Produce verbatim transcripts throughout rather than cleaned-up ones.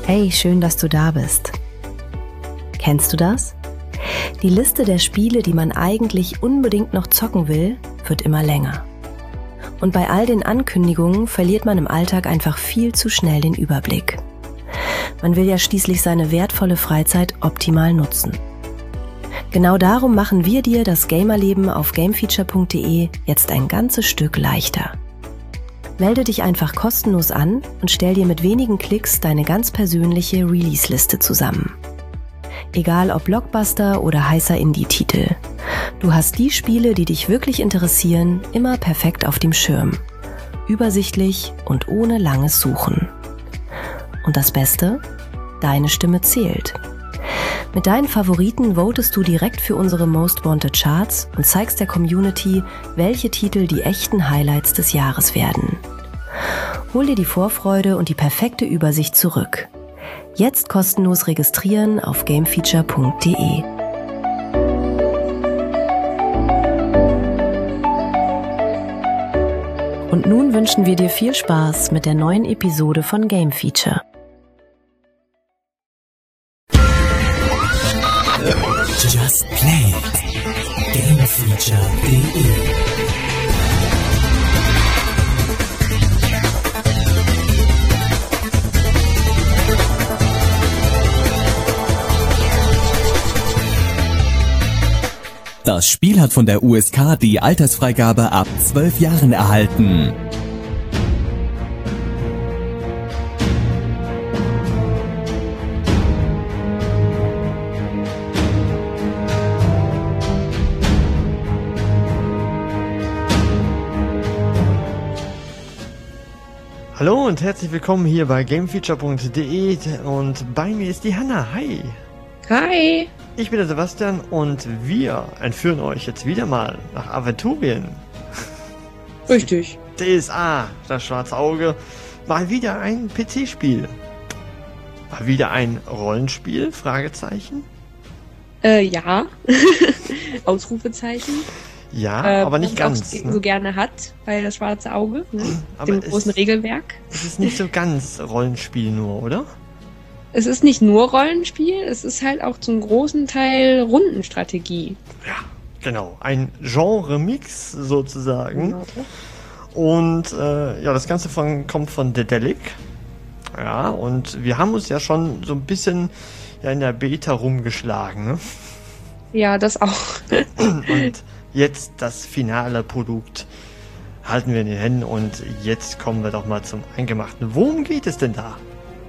Hey, schön, dass du da bist. Kennst du das? Die Liste der Spiele, die man eigentlich unbedingt noch zocken will, wird immer länger. Und bei all den Ankündigungen verliert man im Alltag einfach viel zu schnell den Überblick. Man will ja schließlich seine wertvolle Freizeit optimal nutzen. Genau darum machen wir dir das Gamerleben auf gamefeature punkt de jetzt ein ganzes Stück leichter. Melde dich einfach kostenlos an und stell dir mit wenigen Klicks deine ganz persönliche Release-Liste zusammen. Egal ob Blockbuster oder heißer Indie-Titel. Du hast die Spiele, die dich wirklich interessieren, immer perfekt auf dem Schirm. Übersichtlich und ohne langes Suchen. Und das Beste? Deine Stimme zählt. Mit deinen Favoriten votest du direkt für unsere Most Wanted Charts und zeigst der Community, welche Titel die echten Highlights des Jahres werden. Hol dir die Vorfreude und die perfekte Übersicht zurück. Jetzt kostenlos registrieren auf gamefeature punkt de. Und nun wünschen wir dir viel Spaß mit der neuen Episode von Game Feature. Just Play it. gamefeature punkt de. Das Spiel hat von der U S K die Altersfreigabe ab zwölf Jahren erhalten. Hallo und herzlich willkommen hier bei gamefeature punkt de und bei mir ist die Hanna. Hi! Hi! Ich bin der Sebastian und wir entführen euch jetzt wieder mal nach Aventurien. Richtig. D S A, das schwarze Auge. Mal wieder ein P C-Spiel. Mal wieder ein Rollenspiel? Fragezeichen. Äh, ja. Ausrufezeichen. Ja, äh, aber nicht ganz. Auch ne? so gerne hat, weil das schwarze Auge, ne? Aber dem großen es, Regelwerk. Es ist nicht so ganz Rollenspiel nur, oder? Es ist nicht nur Rollenspiel, es ist halt auch zum großen Teil Rundenstrategie. Ja, genau. Ein Genre-Mix sozusagen. Genau. Und äh, ja, das Ganze von, kommt von Dedelic. Ja, und wir haben uns ja schon so ein bisschen ja, in der Beta rumgeschlagen. Ne? Ja, das auch. Und jetzt das finale Produkt halten wir in den Händen und jetzt kommen wir doch mal zum Eingemachten. Worum geht es denn da?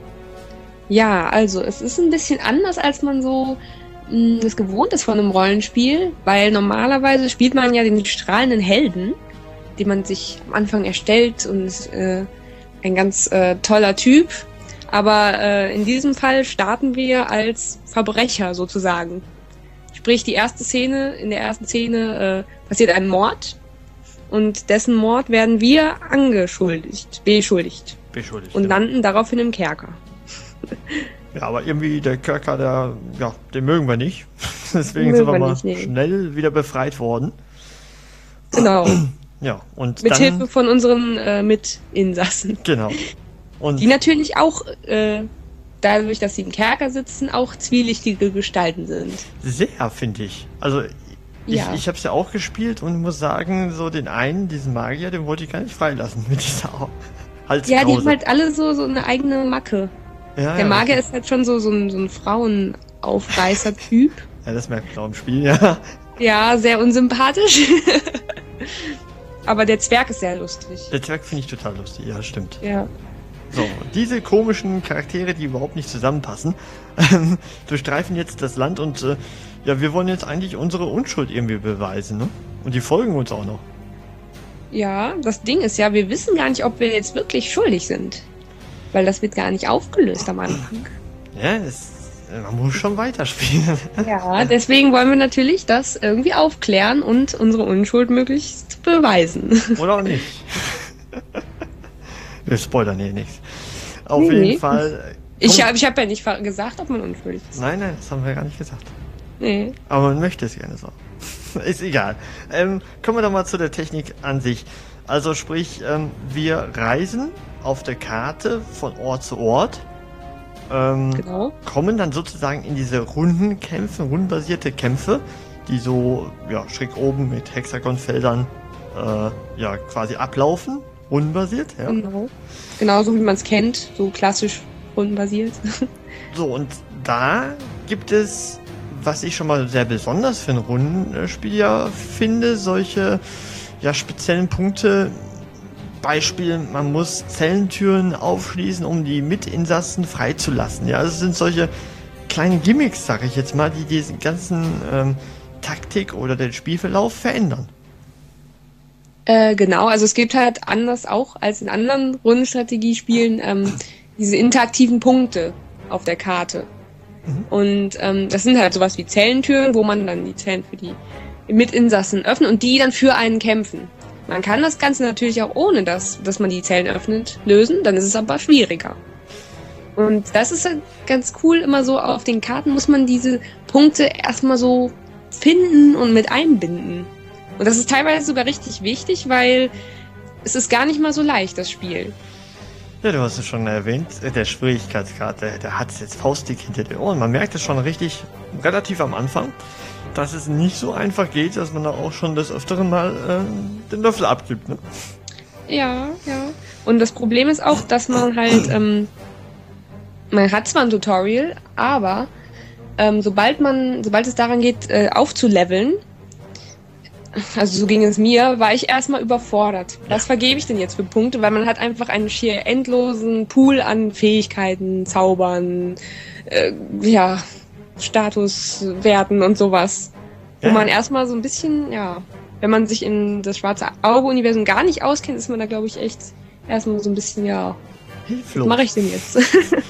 Ja, also es ist ein bisschen anders, als man so mh, das gewohnt ist von einem Rollenspiel, weil normalerweise spielt man ja den strahlenden Helden, den man sich am Anfang erstellt und ist äh, ein ganz äh, toller Typ. Aber äh, in diesem Fall starten wir als Verbrecher sozusagen. Sprich, die erste Szene, in der ersten Szene äh, passiert ein Mord und dessen Mord werden wir angeschuldigt, beschuldigt. Beschuldigt. Und ja. landen daraufhin im Kerker. Ja, aber irgendwie der Kerker, der, ja, den mögen wir nicht. Deswegen sind wir mal nicht, nee. schnell wieder befreit worden. Genau. Ja, und mit dann, Hilfe von unseren äh, Mitinsassen. Genau. Und die natürlich auch, äh, dadurch, dass sie im Kerker sitzen, auch zwielichtige Gestalten sind. Sehr, finde ich. Also ich, ja. ich habe es ja auch gespielt und muss sagen, so den einen, diesen Magier, den wollte ich gar nicht freilassen mit dieser Halskrause. Ja, die haben halt alle so, so eine eigene Macke. Ja, der ja, Magier ist halt schon so, so ein, so ein Frauenaufreißer-Typ. Ja, das merkt man auch im Spiel, ja. Ja, sehr unsympathisch. Aber der Zwerg ist sehr lustig. Der Zwerg finde ich total lustig, ja, stimmt. Ja. So, diese komischen Charaktere, die überhaupt nicht zusammenpassen, durchstreifen jetzt das Land und äh, ja, wir wollen jetzt eigentlich unsere Unschuld irgendwie beweisen, ne? Und die folgen uns auch noch. Ja, das Ding ist ja, wir wissen gar nicht, ob wir jetzt wirklich schuldig sind. Weil das wird gar nicht aufgelöst am Anfang. Ja, das, man muss schon weiterspielen. Ja, deswegen wollen wir natürlich das irgendwie aufklären und unsere Unschuld möglichst beweisen. Oder auch nicht. Wir spoilern hier nichts. Auf nee, jeden nee. Fall. Ich habe ich hab ja nicht gesagt, ob man unschuldig ist. Nein, nein, das haben wir gar nicht gesagt. Nee. Aber man möchte es gerne so. Ist egal. Ähm, kommen wir doch mal zu der Technik an sich. Also sprich, ähm, wir reisen auf der Karte von Ort zu Ort ähm, Genau. kommen dann sozusagen in diese Rundenkämpfe, rundenbasierte Kämpfe, die so ja, schräg oben mit Hexagonfeldern äh, ja, quasi ablaufen, rundenbasiert. Ja. Genau. Genauso wie man es kennt, so klassisch rundenbasiert. So, und da gibt es, was ich schon mal sehr besonders für ein Rundenspiel ja finde, solche ja, speziellen Punkte. Beispiel, man muss Zellentüren aufschließen, um die Mitinsassen freizulassen. Ja, das sind solche kleinen Gimmicks, sag ich jetzt mal, die diesen ganzen ähm, Taktik oder den Spielverlauf verändern. Äh, genau, also es gibt halt anders auch als in anderen Rundenstrategiespielen ähm, diese interaktiven Punkte auf der Karte. Mhm. Und ähm, das sind halt sowas wie Zellentüren, wo man dann die Zellen für die Mitinsassen öffnet und die dann für einen kämpfen. Man kann das Ganze natürlich auch ohne das, dass man die Zellen öffnet, lösen, dann ist es aber schwieriger. Und das ist halt ganz cool, immer so auf den Karten muss man diese Punkte erstmal so finden und mit einbinden. Und das ist teilweise sogar richtig wichtig, weil es ist gar nicht mal so leicht, das Spiel. Ja, du hast es schon erwähnt, der Schwierigkeitsgrad, der, der hat es jetzt faustdick hinter den Ohren. Man merkt es schon richtig, relativ am Anfang, dass es nicht so einfach geht, dass man da auch schon des Öfteren mal äh, den Löffel abgibt, ne? Ja, ja. Und das Problem ist auch, dass man halt, ähm, man hat zwar ein Tutorial, aber ähm, sobald man, sobald es daran geht, äh, aufzuleveln, also so ging es mir, war ich erstmal überfordert. Was vergebe ich denn jetzt für Punkte? Weil man hat einfach einen schier endlosen Pool an Fähigkeiten, Zaubern, äh, ja, Statuswerten und sowas. Wo Ja. man erstmal so ein bisschen, ja, wenn man sich in das schwarze Auge-Universum gar nicht auskennt, ist man da, glaube ich, echt erstmal so ein bisschen, ja, Hilflos. was mache ich denn jetzt?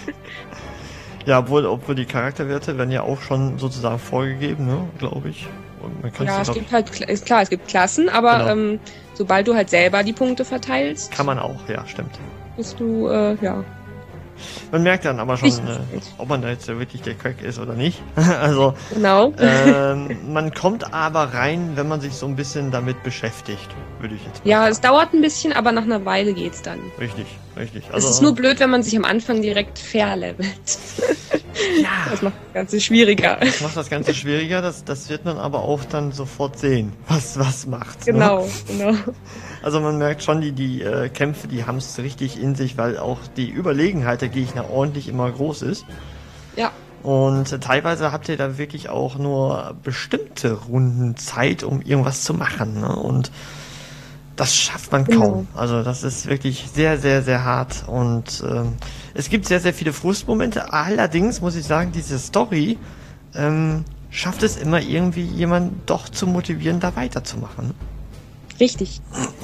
Ja, obwohl, obwohl die Charakterwerte werden ja auch schon sozusagen vorgegeben, ne, glaube ich. Und man Ja, es doch- gibt halt, ist klar, es gibt Klassen, aber Genau. ähm, sobald du halt selber die Punkte verteilst, Kann man auch, ja, stimmt. bist du, äh, ja. Man merkt dann aber schon, Richtig. äh, ob man da jetzt wirklich der Crack ist oder nicht. Also, Genau. ähm, man kommt aber rein, wenn man sich so ein bisschen damit beschäftigt, würde ich jetzt mal Ja, sagen. es dauert ein bisschen, aber nach einer Weile geht's dann. Richtig, richtig. Es ist nur blöd, wenn man sich am Anfang direkt verlevelt. ja, Das macht das Ganze schwieriger. das macht das Ganze schwieriger, das, das wird man aber auch dann sofort sehen, was was macht. Ne? Genau, genau. Also man merkt schon, die, die äh, Kämpfe, die haben es richtig in sich, weil auch die Überlegenheit der Gegner ordentlich immer groß ist. Ja. Und äh, teilweise habt ihr da wirklich auch nur bestimmte Runden Zeit, um irgendwas zu machen. Ne? Und das schafft man Genau. kaum. Also das ist wirklich sehr, sehr, sehr hart. Und ähm, es gibt sehr, sehr viele Frustmomente. Allerdings muss ich sagen, diese Story ähm, schafft es immer irgendwie, jemanden doch zu motivieren, da weiterzumachen. Richtig.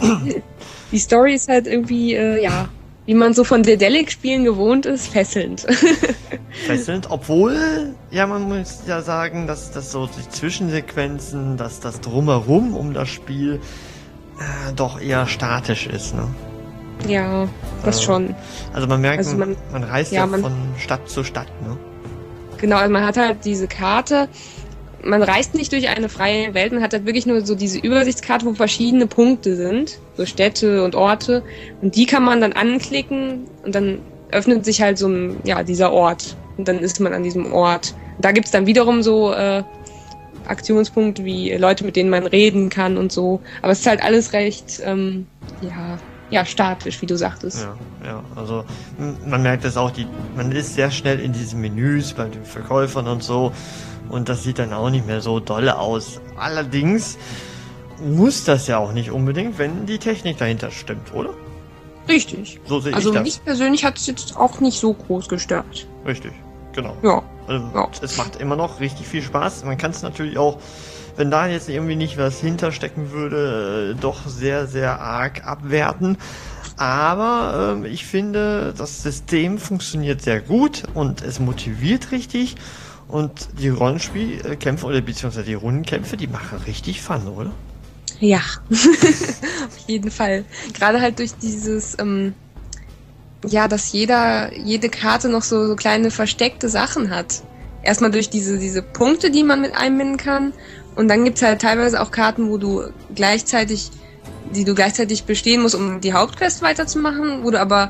Die Story ist halt irgendwie, äh, ja, wie man so von Dedelic-Spielen gewohnt ist, fesselnd. Fesselnd, obwohl, ja, man muss ja sagen, dass das so die Zwischensequenzen, dass das Drumherum um das Spiel äh, doch eher statisch ist, ne? Ja, das Äh, schon. Also man merkt, Also man, man- man reist ja, ja, man- von Stadt zu Stadt, ne? Genau, also man hat halt diese Karte, man reist nicht durch eine freie Welt, man hat halt wirklich nur so diese Übersichtskarte, wo verschiedene Punkte sind, so Städte und Orte, und die kann man dann anklicken und dann öffnet sich halt so ein, ja, dieser Ort und dann ist man an diesem Ort. Und da gibt's dann wiederum so äh, Aktionspunkte wie Leute, mit denen man reden kann und so, aber es ist halt alles recht, ähm, ja, ja, statisch, wie du sagtest. Ja, ja, also m- man merkt das auch, die, man ist sehr schnell in diesen Menüs bei den Verkäufern und so und das sieht dann auch nicht mehr so dolle aus. Allerdings muss das ja auch nicht unbedingt, wenn die Technik dahinter stimmt, oder? Richtig. So sehe Also ich das. mich persönlich hat es jetzt auch nicht so groß gestört. Richtig, genau. Ja. Also, Ja. es macht immer noch richtig viel Spaß. Man kann es natürlich auch, wenn da jetzt irgendwie nicht was hinterstecken würde, äh, doch sehr, sehr arg abwerten. Aber ähm, ich finde, das System funktioniert sehr gut und es motiviert richtig. Und die Rollenspielkämpfe oder beziehungsweise die Rundenkämpfe, die machen richtig Fun, oder? Ja, auf jeden Fall. Gerade halt durch dieses, ähm, ja, dass jeder, jede Karte noch so, so kleine versteckte Sachen hat. Erstmal durch diese, diese Punkte, die man mit einbinden kann. Und dann gibt's halt teilweise auch Karten, wo du gleichzeitig, die du gleichzeitig bestehen musst, um die Hauptquest weiterzumachen, wo du aber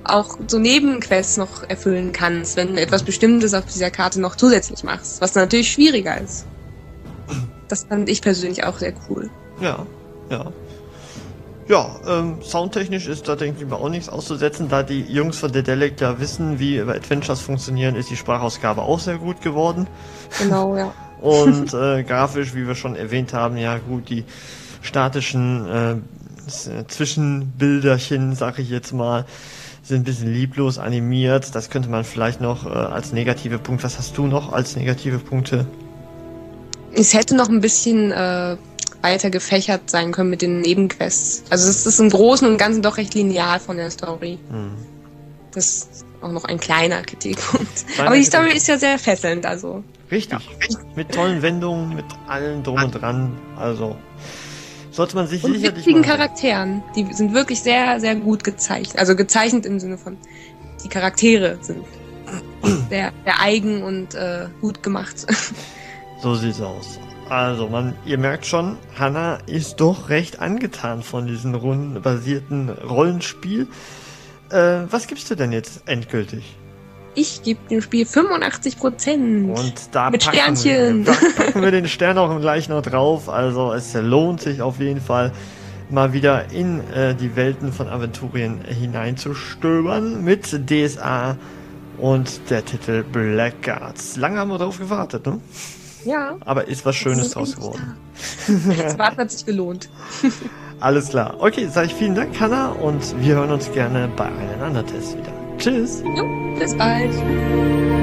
auch so Nebenquests noch erfüllen kannst, wenn du etwas Bestimmtes auf dieser Karte noch zusätzlich machst, was natürlich schwieriger ist. Das fand ich persönlich auch sehr cool. Ja, ja. Ja, ähm, soundtechnisch ist da, denke ich mal, auch nichts auszusetzen. Da die Jungs von Dedelic ja wissen, wie Adventures funktionieren, ist die Sprachausgabe auch sehr gut geworden. Genau, ja. Und äh, grafisch, wie wir schon erwähnt haben, ja gut, die statischen äh, Zwischenbilderchen, sag ich jetzt mal, sind ein bisschen lieblos animiert. Das könnte man vielleicht noch äh, als negative Punkt. Was hast du noch als negative Punkte? Es hätte noch ein bisschen äh, weiter gefächert sein können mit den Nebenquests. Also es ist im Großen und Ganzen doch recht linear von der Story. Hm. Das ist auch noch ein kleiner Kritikpunkt. Kleiner Aber die Story ist ja sehr fesselnd, also. Richtig. Ja. Mit tollen Wendungen, mit allen drum und dran. Also sollte man sich und sicherlich witzigen Charakteren. Die sind wirklich sehr, sehr gut gezeichnet. Also gezeichnet im Sinne von, die Charaktere sind sehr, sehr eigen und äh, gut gemacht. So sieht's aus. Also, man, ihr merkt schon, Hannah ist doch recht angetan von diesem rundenbasierten Rollenspiel. Äh, was gibst du denn jetzt endgültig? Ich gebe dem Spiel fünfundachtzig Prozent. Und da mit packen Sternchen. Wir, da packen wir den Stern auch gleich noch drauf. Also, es lohnt sich auf jeden Fall, mal wieder in äh, die Welten von Aventurien hineinzustöbern mit D S A und der Titel Blackguards. Lange haben wir darauf gewartet, ne? Ja. Aber ist was Schönes draus geworden. Das Warten hat sich gelohnt. Alles klar. Okay, sage ich vielen Dank, Hannah, und wir hören uns gerne bei einem anderen Test wieder. Tschüss. Jo, bis bald.